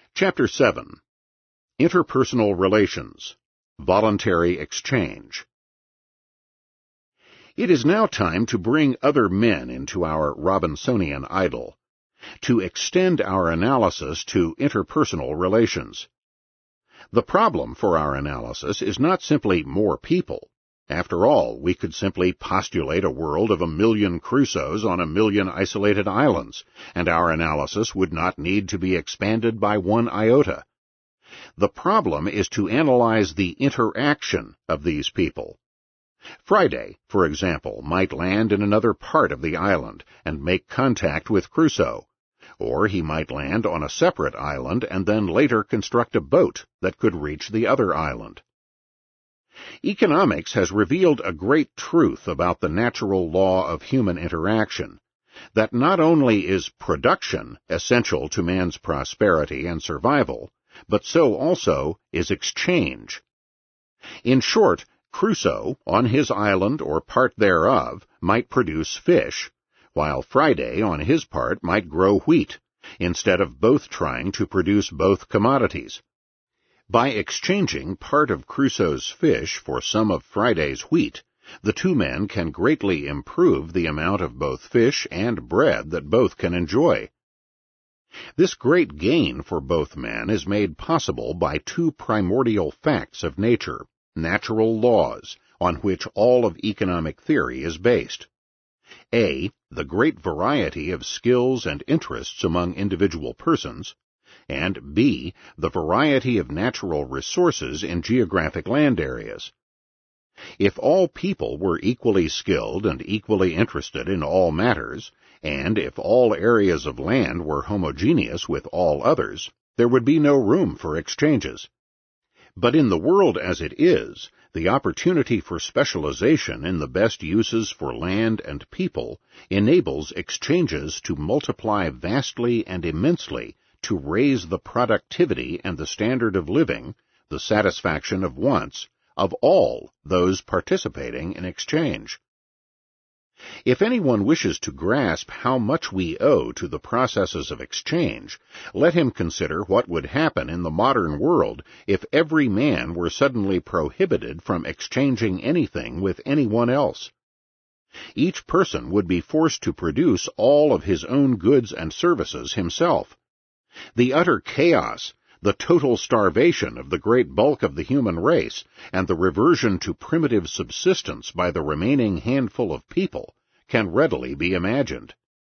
Chapter 7. Interpersonal Relations. Voluntary Exchange. It is now time to bring other men into our Robinsonian idyll, to extend our analysis to interpersonal relations. The problem for our analysis is not simply more people. After all, we could simply postulate a world of 1,000,000 Crusoes on 1,000,000 isolated islands, and our analysis would not need to be expanded by 1 iota. The problem is to analyze the interaction of these people. Friday, for example, might land in another part of the island and make contact with Crusoe, or he might land on a separate island and then later construct a boat that could reach the other island. Economics has revealed a great truth about the natural law of human interaction, that not only is production essential to man's prosperity and survival, but so also is exchange. In short, Crusoe, on his island or part thereof, might produce fish, while Friday, on his part, might grow wheat, instead of both trying to produce both commodities. By exchanging part of Crusoe's fish for some of Friday's wheat, the two men can greatly improve the amount of both fish and bread that both can enjoy. This great gain for both men is made possible by two primordial facts of nature, natural laws, on which all of economic theory is based. A, the great variety of skills and interests among individual persons, and B, the variety of natural resources in geographic land areas. If all people were equally skilled and equally interested in all matters, and if all areas of land were homogeneous with all others, there would be no room for exchanges. But in the world as it is, the opportunity for specialization in the best uses for land and people enables exchanges to multiply vastly and immensely to raise the productivity and the standard of living, the satisfaction of wants, of all those participating in exchange. If anyone wishes to grasp how much we owe to the processes of exchange, let him consider what would happen in the modern world if every man were suddenly prohibited from exchanging anything with anyone else. Each person would be forced to produce all of his own goods and services himself. The utter chaos, the total starvation of the great bulk of the human race, and the reversion to primitive subsistence by the remaining handful of people can readily be imagined.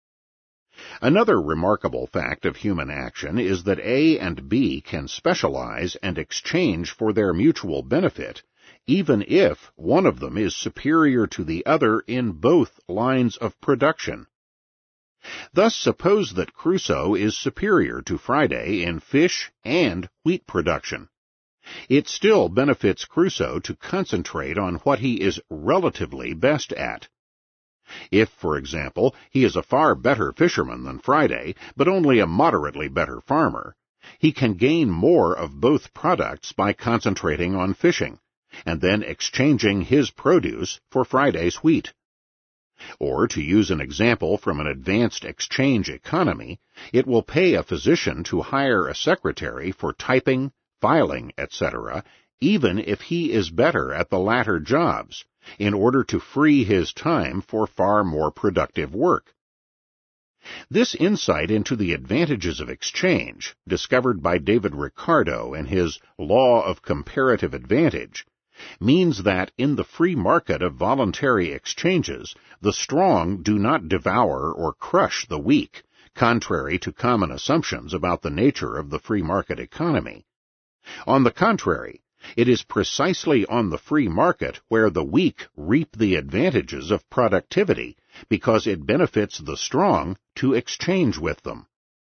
Another remarkable fact of human action is that A and B can specialize and exchange for their mutual benefit, even if one of them is superior to the other in both lines of production. Thus, suppose that Crusoe is superior to Friday in fish and wheat production. It still benefits Crusoe to concentrate on what he is relatively best at. If, for example, he is a far better fisherman than Friday, but only a moderately better farmer, he can gain more of both products by concentrating on fishing, and then exchanging his produce for Friday's wheat. Or, to use an example from an advanced exchange economy, it will pay a physician to hire a secretary for typing, filing, etc., even if he is better at the latter jobs, in order to free his time for far more productive work. This insight into the advantages of exchange, discovered by David Ricardo in his Law of Comparative Advantage, means that in the free market of voluntary exchanges, the strong do not devour or crush the weak, contrary to common assumptions about the nature of the free market economy. On the contrary, it is precisely on the free market where the weak reap the advantages of productivity, because it benefits the strong to exchange with them.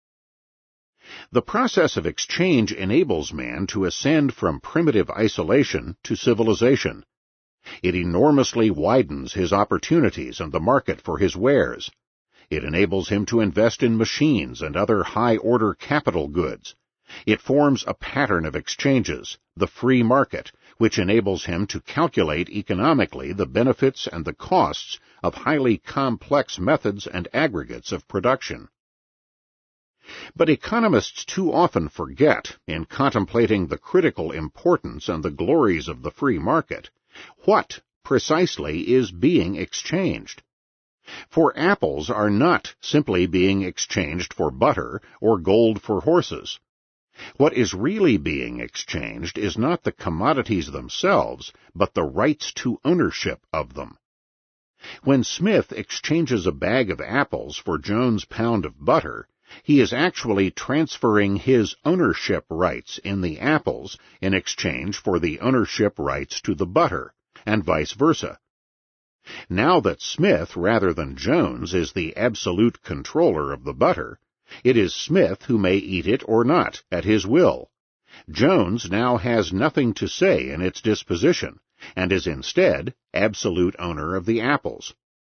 The process of exchange enables man to ascend from primitive isolation to civilization. It enormously widens his opportunities and the market for his wares. It enables him to invest in machines and other high-order capital goods. It forms a pattern of exchanges, the free market, which enables him to calculate economically the benefits and the costs of highly complex methods and aggregates of production. But economists too often forget, in contemplating the critical importance and the glories of the free market, what precisely is being exchanged. For apples are not simply being exchanged for butter or gold for horses. What is really being exchanged is not the commodities themselves, but the rights to ownership of them. When Smith exchanges a bag of apples for Jones' pound of butter, he is actually transferring his ownership rights in the apples in exchange for the ownership rights to the butter, and vice versa. Now that Smith, rather than Jones, is the absolute controller of the butter, it is Smith who may eat it or not, at his will. Jones now has nothing to say in its disposition, and is instead absolute owner of the apples.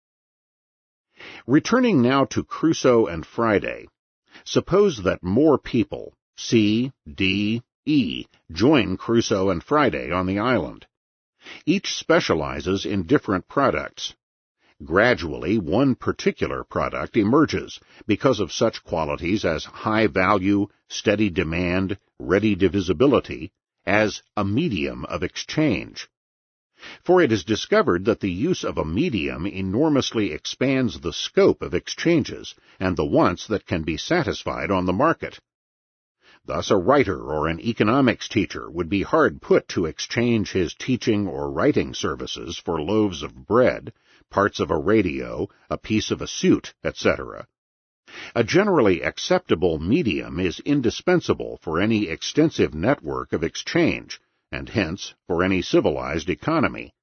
Returning now to Crusoe and Friday, suppose that more people, C, D, E, join Crusoe and Friday on the island. Each specializes in different products. Gradually, one particular product emerges because of such qualities as high value, steady demand, ready divisibility, as a medium of exchange. For it is discovered that the use of a medium enormously expands the scope of exchanges and the wants that can be satisfied on the market. Thus a writer or an economics teacher would be hard put to exchange his teaching or writing services for loaves of bread, parts of a radio, a piece of a suit, etc. A generally acceptable medium is indispensable for any extensive network of exchange, and hence for any civilized economy.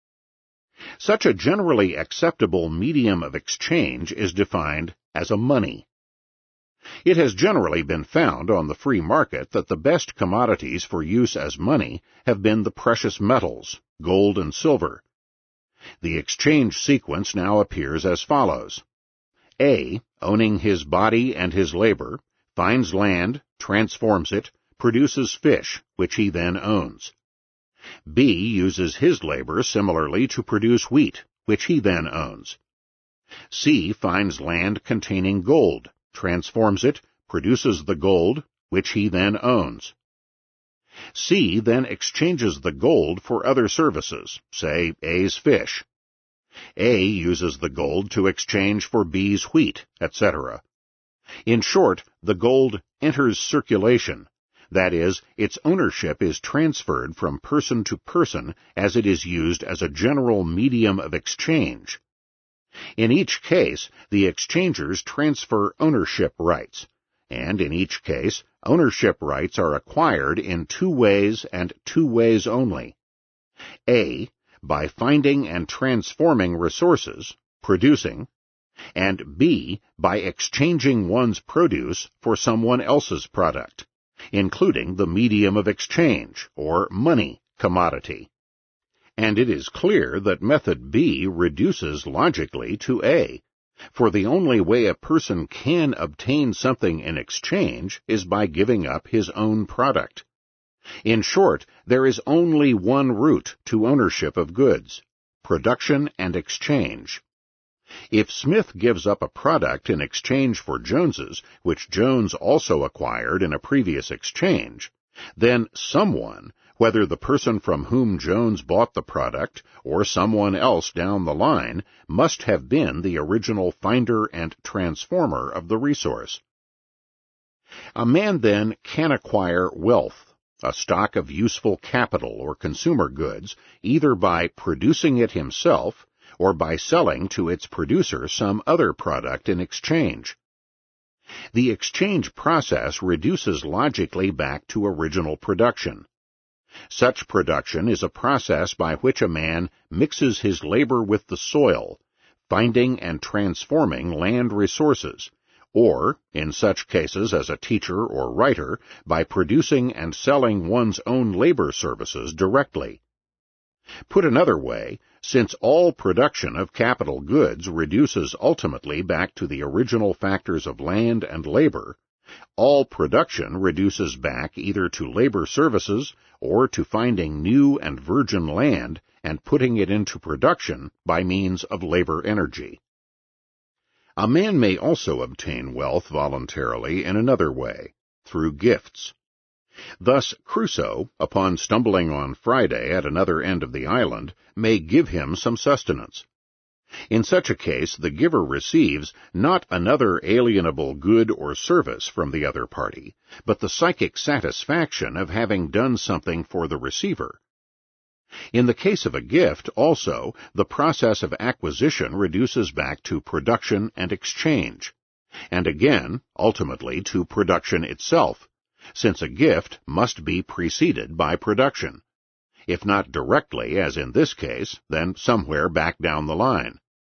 Such a generally acceptable medium of exchange is defined as a money. It has generally been found on the free market that the best commodities for use as money have been the precious metals, gold and silver. The exchange sequence now appears as follows. A, owning his body and his labor, finds land, transforms it, produces fish, which he then owns. B uses his labor similarly to produce wheat, which he then owns. C finds land containing gold, transforms it, produces the gold, which he then owns. C then exchanges the gold for other services, say A's fish. A uses the gold to exchange for B's wheat, etc. In short, the gold enters circulation. That is, its ownership is transferred from person to person as it is used as a general medium of exchange. In each case, the exchangers transfer ownership rights, and in each case, ownership rights are acquired in two ways and two ways only. A, by finding and transforming resources, producing, and B, by exchanging one's produce for someone else's product, including the medium of exchange, or money, commodity. And it is clear that method B reduces logically to A, for the only way a person can obtain something in exchange is by giving up his own product. In short, there is only one route to ownership of goods: production and exchange. If Smith gives up a product in exchange for Jones's, which Jones also acquired in a previous exchange, then someone, whether the person from whom Jones bought the product or someone else down the line, must have been the original finder and transformer of the resource. A man then can acquire wealth, a stock of useful capital or consumer goods, either by producing it himself or by selling to its producer some other product in exchange. The exchange process reduces logically back to original production. Such production is a process by which a man mixes his labor with the soil, finding and transforming land resources, or, in such cases as a teacher or writer, by producing and selling one's own labor services directly. Put another way, since all production of capital goods reduces ultimately back to the original factors of land and labor, all production reduces back either to labor services or to finding new and virgin land and putting it into production by means of labor energy. A man may also obtain wealth voluntarily in another way, through gifts. Thus, Crusoe, upon stumbling on Friday at another end of the island, may give him some sustenance. In such a case, the giver receives not another alienable good or service from the other party, but the psychic satisfaction of having done something for the receiver. In the case of a gift, also, the process of acquisition reduces back to production and exchange, and again, ultimately, to production itself, since a gift must be preceded by production. If not directly, as in this case, then somewhere back down the line.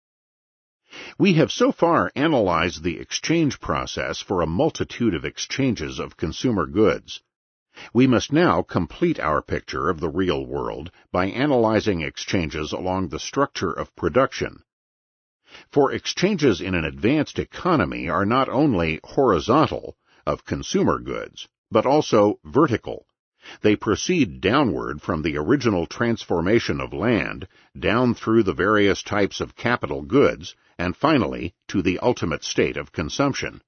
We have so far analyzed the exchange process for a multitude of exchanges of consumer goods. We must now complete our picture of the real world by analyzing exchanges along the structure of production. For exchanges in an advanced economy are not only horizontal, of consumer goods, but also vertical. They proceed downward from the original transformation of land, down through the various types of capital goods, and finally to the ultimate state of consumption.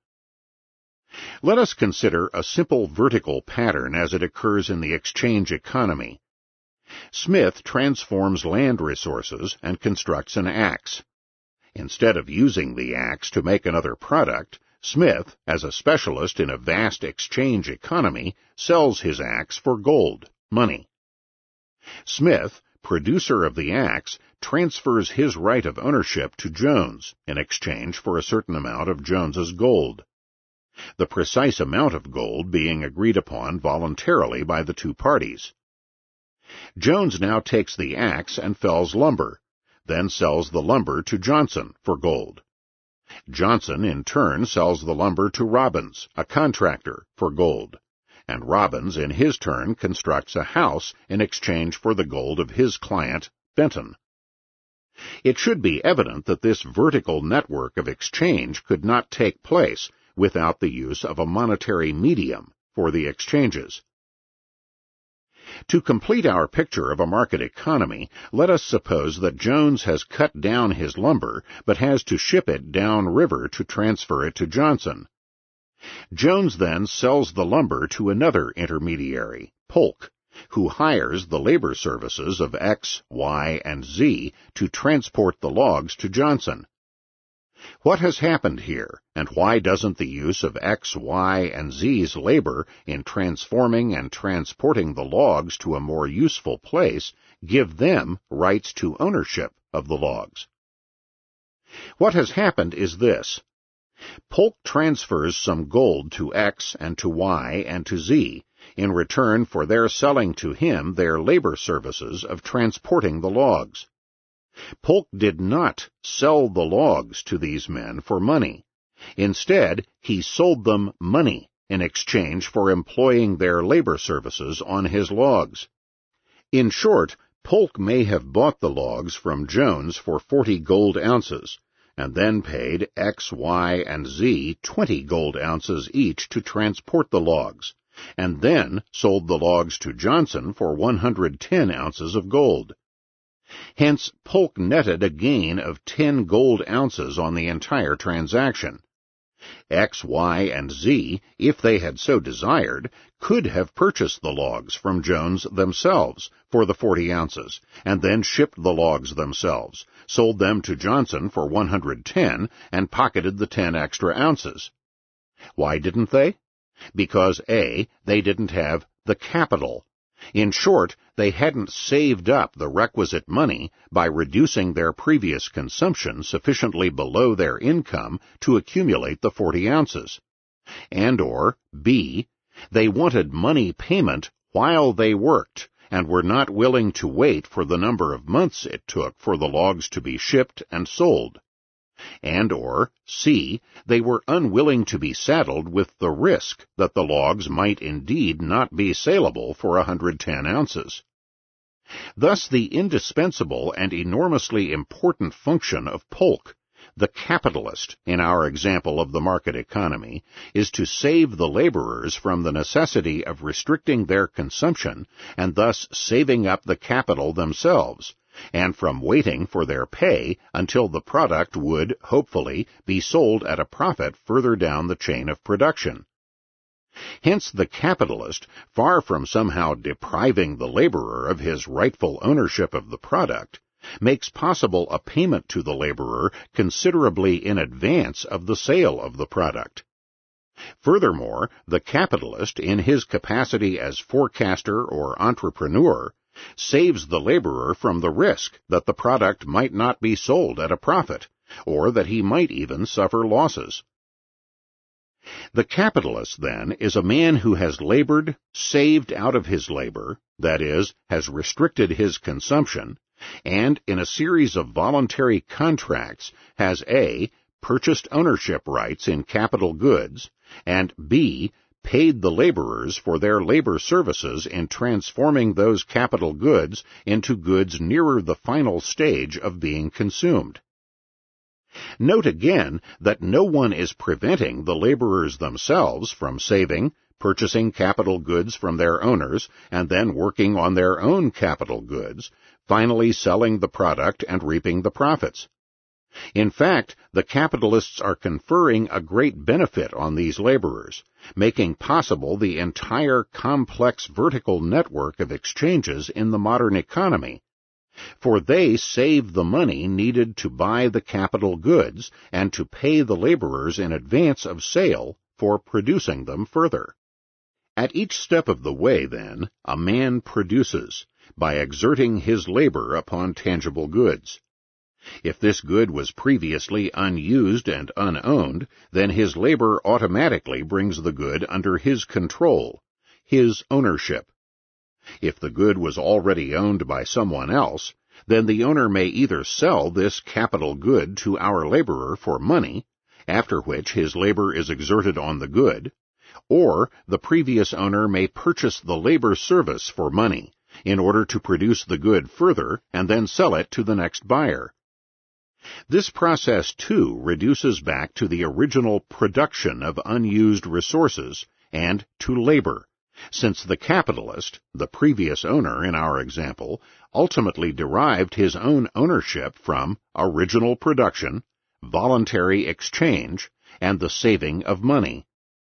Let us consider a simple vertical pattern as it occurs in the exchange economy. Smith transforms land resources and constructs an axe. Instead of using the axe to make another product, Smith, as a specialist in a vast exchange economy, sells his axe for gold, money. Smith, producer of the axe, transfers his right of ownership to Jones in exchange for a certain amount of Jones's gold, the precise amount of gold being agreed upon voluntarily by the two parties. Jones now takes the axe and fells lumber, then sells the lumber to Johnson for gold. Johnson, in turn, sells the lumber to Robbins, a contractor, for gold, and Robbins, in his turn, constructs a house in exchange for the gold of his client, Benton. It should be evident that this vertical network of exchange could not take place without the use of a monetary medium for the exchanges. To complete our picture of a market economy, let us suppose that Jones has cut down his lumber, but has to ship it down river to transfer it to Johnson. Jones then sells the lumber to another intermediary, Polk, who hires the labor services of X, Y, and Z to transport the logs to Johnson. What has happened here, and why doesn't the use of X, Y, and Z's labor in transforming and transporting the logs to a more useful place give them rights to ownership of the logs? What has happened is this. Polk transfers some gold to X and to Y and to Z in return for their selling to him their labor services of transporting the logs. Polk did not sell the logs to these men for money. Instead, he sold them money in exchange for employing their labor services on his logs. In short, Polk may have bought the logs from Jones for 40 gold ounces, and then paid X, Y, and Z 20 gold ounces each to transport the logs, and then sold the logs to Johnson for 110 ounces of gold. Hence, Polk netted a gain of 10 gold ounces on the entire transaction. X, Y, and Z, if they had so desired, could have purchased the logs from Jones themselves for the 40 ounces, and then shipped the logs themselves, sold them to Johnson for 110, and pocketed the 10 extra ounces. Why didn't they? Because A, they didn't have the capital. In short, they hadn't saved up the requisite money by reducing their previous consumption sufficiently below their income to accumulate the 40 ounces. And/or B, they wanted money payment while they worked and were not willing to wait for the number of months it took for the logs to be shipped and sold. And/or C, they were unwilling to be saddled with the risk that the logs might indeed not be saleable for 110 ounces. Thus the indispensable and enormously important function of Polk, the capitalist in our example of the market economy, is to save the laborers from the necessity of restricting their consumption and thus saving up the capital themselves, and from waiting for their pay until the product would, hopefully, be sold at a profit further down the chain of production. Hence the capitalist, far from somehow depriving the laborer of his rightful ownership of the product, makes possible a payment to the laborer considerably in advance of the sale of the product. Furthermore, the capitalist, in his capacity as forecaster or entrepreneur, saves the laborer from the risk that the product might not be sold at a profit, or that he might even suffer losses. The capitalist, then, is a man who has labored, saved out of his labor, that is, has restricted his consumption, and, in a series of voluntary contracts, has A, purchased ownership rights in capital goods, and B, paid the laborers for their labor services in transforming those capital goods into goods nearer the final stage of being consumed. Note again that no one is preventing the laborers themselves from saving, purchasing capital goods from their owners, and then working on their own capital goods, finally selling the product and reaping the profits. In fact, the capitalists are conferring a great benefit on these laborers, making possible the entire complex vertical network of exchanges in the modern economy, for they save the money needed to buy the capital goods and to pay the laborers in advance of sale for producing them further. At each step of the way, then, a man produces, by exerting his labor upon tangible goods. If this good was previously unused and unowned, then his labor automatically brings the good under his control, his ownership. If the good was already owned by someone else, then the owner may either sell this capital good to our laborer for money, after which his labor is exerted on the good, or the previous owner may purchase the labor service for money, in order to produce the good further and then sell it to the next buyer. This process, too, reduces back to the original production of unused resources and to labor, since the capitalist, the previous owner in our example, ultimately derived his own ownership from original production, voluntary exchange, and the saving of money.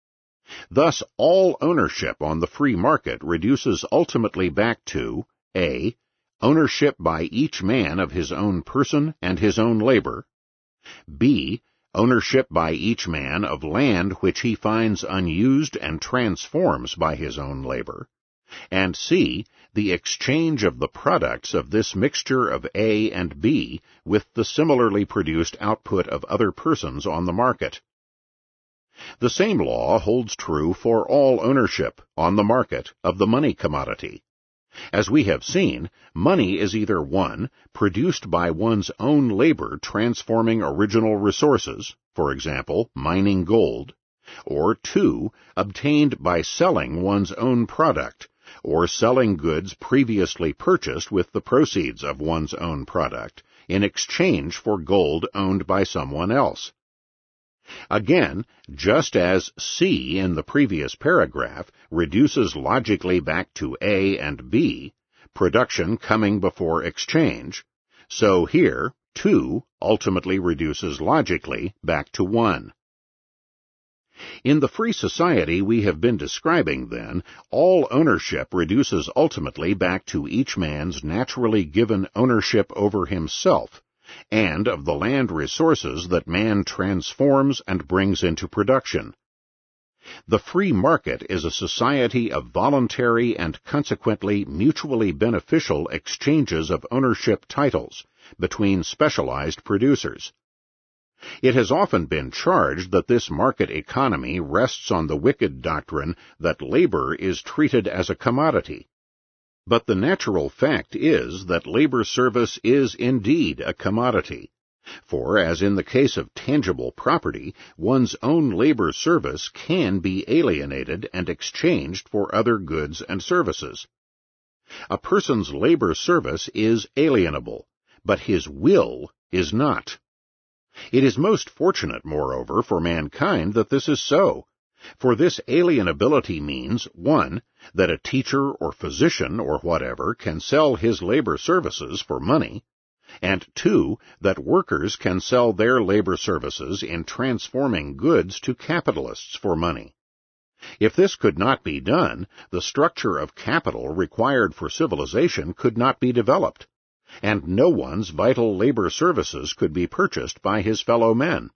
Thus, all ownership on the free market reduces ultimately back to A. Ownership by each man of his own person and his own labor, B. Ownership by each man of land which he finds unused and transforms by his own labor, and C. The exchange of the products of this mixture of A and B with the similarly produced output of other persons on the market. The same law holds true for all ownership, on the market, of the money commodity. As we have seen, money is either 1. Produced by one's own labor transforming original resources, for example, mining gold, or 2. Obtained by selling one's own product, or selling goods previously purchased with the proceeds of one's own product, in exchange for gold owned by someone else. Again, just as C in the previous paragraph reduces logically back to A and B, production coming before exchange, so here 2 ultimately reduces logically back to 1. In the free society we have been describing, then, all ownership reduces ultimately back to each man's naturally given ownership over himself, and of the land resources that man transforms and brings into production. The free market is a society of voluntary and consequently mutually beneficial exchanges of ownership titles between specialized producers. It has often been charged that this market economy rests on the wicked doctrine that labor is treated as a commodity. But the natural fact is that labor service is indeed a commodity, for, as in the case of tangible property, one's own labor service can be alienated and exchanged for other goods and services. A person's labor service is alienable, but his will is not. It is most fortunate, moreover, for mankind that this is so, For this alienability means, 1, that a teacher or physician or whatever can sell his labor services for money, and 2, that workers can sell their labor services in transforming goods to capitalists for money. If this could not be done, the structure of capital required for civilization could not be developed, and no one's vital labor services could be purchased by his fellow men.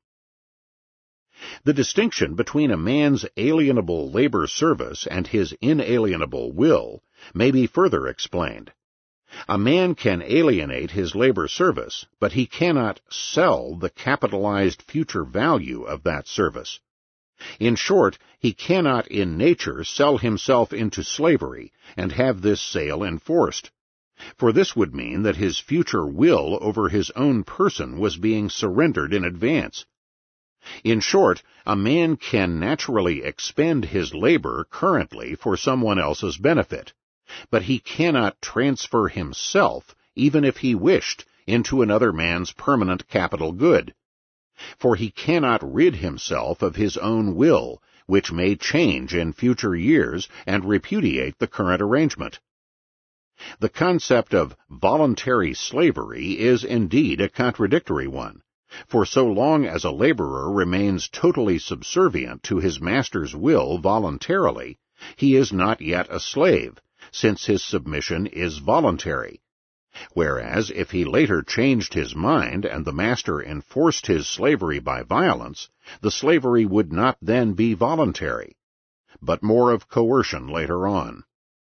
The distinction between a man's alienable labor service and his inalienable will may be further explained. A man can alienate his labor service, but he cannot sell the capitalized future value of that service. In short, he cannot in nature sell himself into slavery and have this sale enforced, for this would mean that his future will over his own person was being surrendered in advance. In short, a man can naturally expend his labor currently for someone else's benefit, but he cannot transfer himself, even if he wished, into another man's permanent capital good. For he cannot rid himself of his own will, which may change in future years and repudiate the current arrangement. The concept of voluntary slavery is indeed a contradictory one, for so long as a laborer remains totally subservient to his master's will voluntarily, he is not yet a slave, since his submission is voluntary. Whereas if he later changed his mind and the master enforced his slavery by violence, the slavery would not then be voluntary, but more of coercion later on.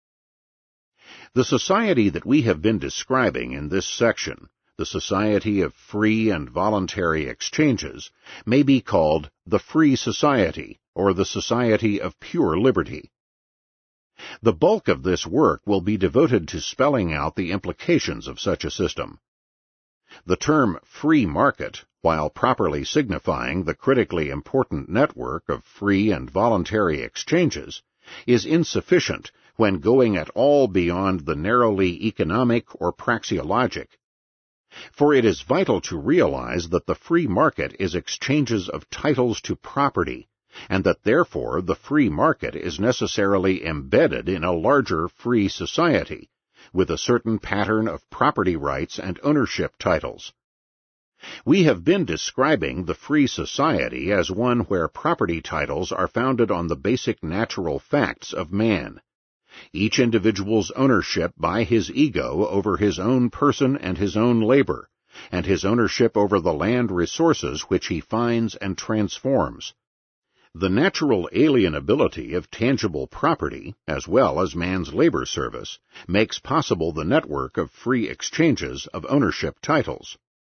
The society that we have been describing in this section, the society of free and voluntary exchanges, may be called the free society, or the society of pure liberty. The bulk of this work will be devoted to spelling out the implications of such a system. The term free market, while properly signifying the critically important network of free and voluntary exchanges, is insufficient when going at all beyond the narrowly economic or praxeologic. For it is vital to realize that the free market is exchanges of titles to property, and that therefore the free market is necessarily embedded in a larger free society, with a certain pattern of property rights and ownership titles. We have been describing the free society as one where property titles are founded on the basic natural facts of man, each individual's ownership by his ego over his own person and his own labor, and his ownership over the land resources which he finds and transforms. The natural alienability of tangible property, as well as man's labor service, makes possible the network of free exchanges of ownership titles.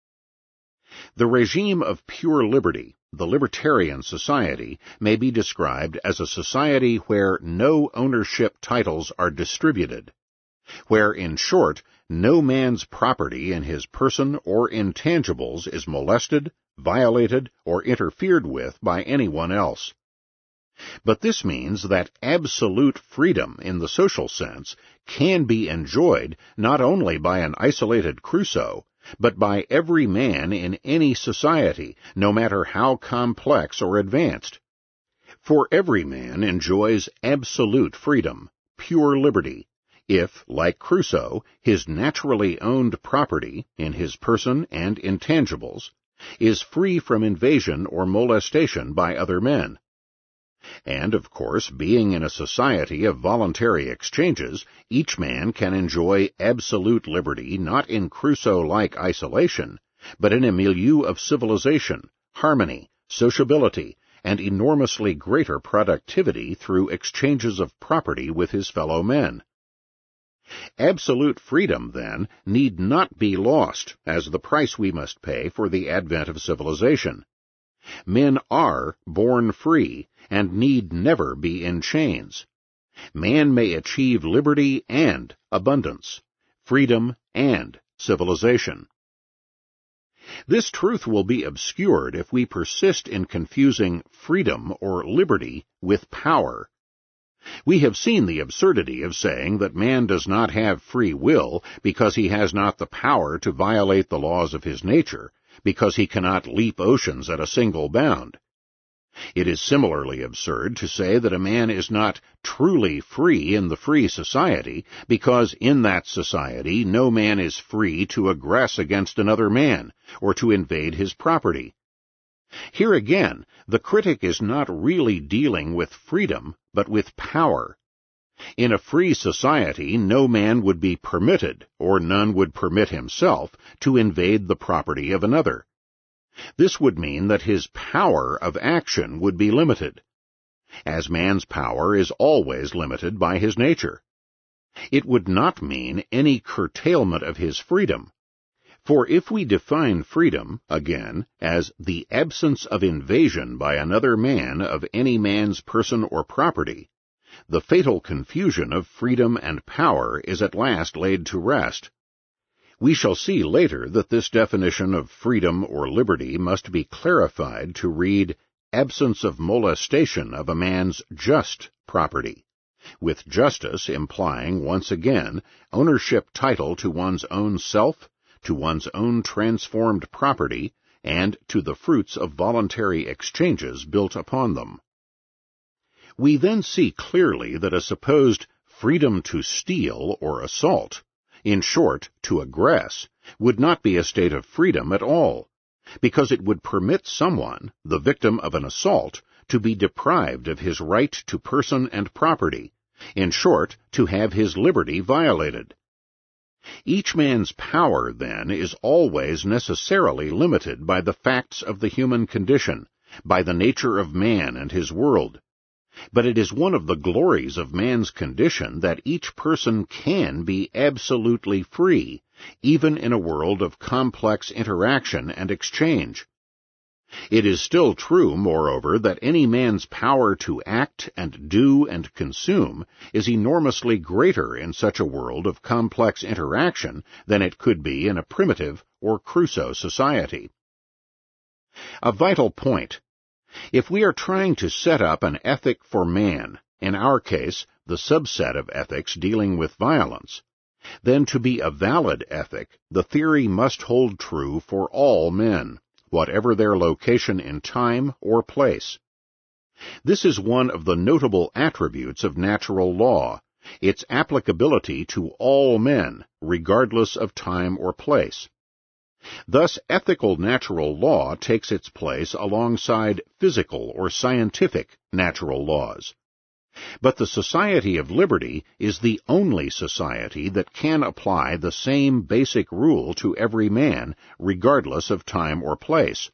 The regime of pure liberty, the libertarian society, may be described as a society where no ownership titles are distributed, where, in short, no man's property in his person or intangibles is molested, violated, or interfered with by anyone else. But this means that absolute freedom in the social sense can be enjoyed not only by an isolated Crusoe, but by every man in any society, no matter how complex or advanced. For every man enjoys absolute freedom, pure liberty, if, like Crusoe, his naturally owned property, in his person and intangibles, is free from invasion or molestation by other men. And, of course, being in a society of voluntary exchanges, each man can enjoy absolute liberty not in Crusoe-like isolation, but in a milieu of civilization, harmony, sociability, and enormously greater productivity through exchanges of property with his fellow men. Absolute freedom, then, need not be lost as the price we must pay for the advent of civilization. Men are born free and need never be in chains. Man may achieve liberty and abundance, freedom and civilization. This truth will be obscured if we persist in confusing freedom or liberty with power. We have seen the absurdity of saying that man does not have free will because he has not the power to violate the laws of his nature, because he cannot leap oceans at a single bound. It is similarly absurd to say that a man is not truly free in the free society because in that society no man is free to aggress against another man or to invade his property. Here again, the critic is not really dealing with freedom, but with power. In a free society, no man would be permitted, or none would permit himself, to invade the property of another. This would mean that his power of action would be limited, as man's power is always limited by his nature. It would not mean any curtailment of his freedom, for if we define freedom, again, as the absence of invasion by another man of any man's person or property, the fatal confusion of freedom and power is at last laid to rest. We shall see later that this definition of freedom or liberty must be clarified to read absence of molestation of a man's just property, with justice implying, once again, ownership title to one's own self, to one's own transformed property, and to the fruits of voluntary exchanges built upon them. We then see clearly that a supposed freedom to steal or assault, in short, to aggress, would not be a state of freedom at all, because it would permit someone, the victim of an assault, to be deprived of his right to person and property, in short, to have his liberty violated. Each man's power, then, is always necessarily limited by the facts of the human condition, by the nature of man and his world. But it is one of the glories of man's condition that each person can be absolutely free, even in a world of complex interaction and exchange. It is still true, moreover, that any man's power to act and do and consume is enormously greater in such a world of complex interaction than it could be in a primitive or Crusoe society. A vital point. If we are trying to set up an ethic for man, in our case, the subset of ethics dealing with violence, then to be a valid ethic, the theory must hold true for all men, whatever their location in time or place. This is one of the notable attributes of natural law, its applicability to all men, regardless of time or place. Thus, ethical natural law takes its place alongside physical or scientific natural laws. But the Society of Liberty is the only society that can apply the same basic rule to every man, regardless of time or place.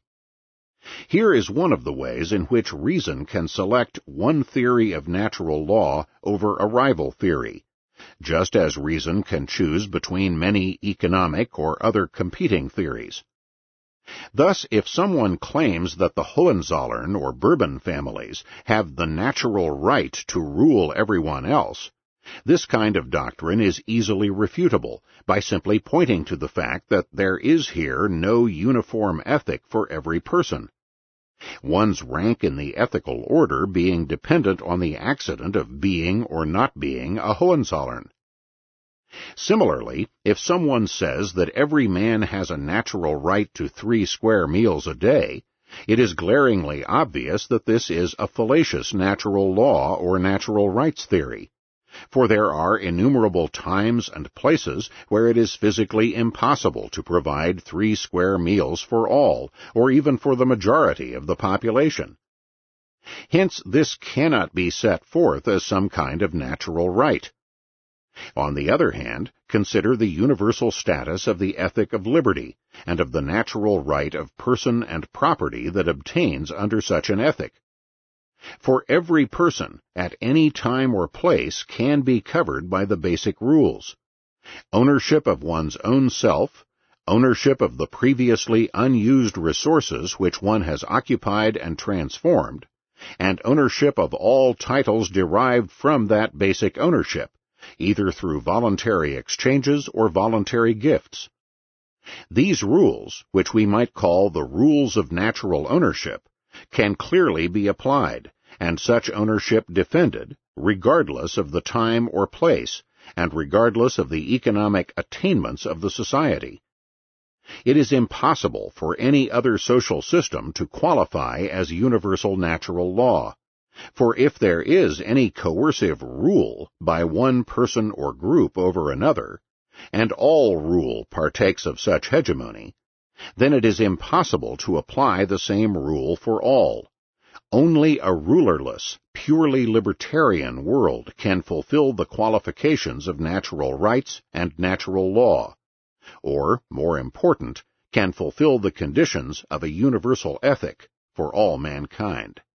Here is one of the ways in which reason can select one theory of natural law over a rival theory, just as reason can choose between many economic or other competing theories. Thus, if someone claims that the Hohenzollern or Bourbon families have the natural right to rule everyone else, this kind of doctrine is easily refutable by simply pointing to the fact that there is here no uniform ethic for every person, one's rank in the ethical order being dependent on the accident of being or not being a Hohenzollern. Similarly, if someone says that every man has a natural right to 3 square meals a day, it is glaringly obvious that this is a fallacious natural law or natural rights theory, for there are innumerable times and places where it is physically impossible to provide 3 square meals for all, or even for the majority of the population. Hence, this cannot be set forth as some kind of natural right. On the other hand, consider the universal status of the ethic of liberty, and of the natural right of person and property that obtains under such an ethic. For every person, at any time or place, can be covered by the basic rules: ownership of one's own self, ownership of the previously unused resources which one has occupied and transformed, and ownership of all titles derived from that basic ownership, either through voluntary exchanges or voluntary gifts. These rules, which we might call the rules of natural ownership, can clearly be applied, and such ownership defended, regardless of the time or place, and regardless of the economic attainments of the society. It is impossible for any other social system to qualify as universal natural law, for if there is any coercive rule by one person or group over another, and all rule partakes of such hegemony, then it is impossible to apply the same rule for all. Only a rulerless, purely libertarian world can fulfill the qualifications of natural rights and natural law, or, more important, can fulfill the conditions of a universal ethic for all mankind.